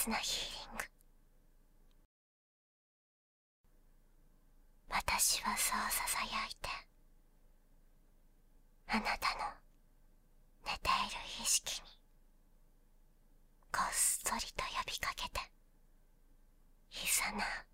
切なヒーリング。私はそうささやいて、あなたの寝ている意識にこっそりと呼びかけて、イザナ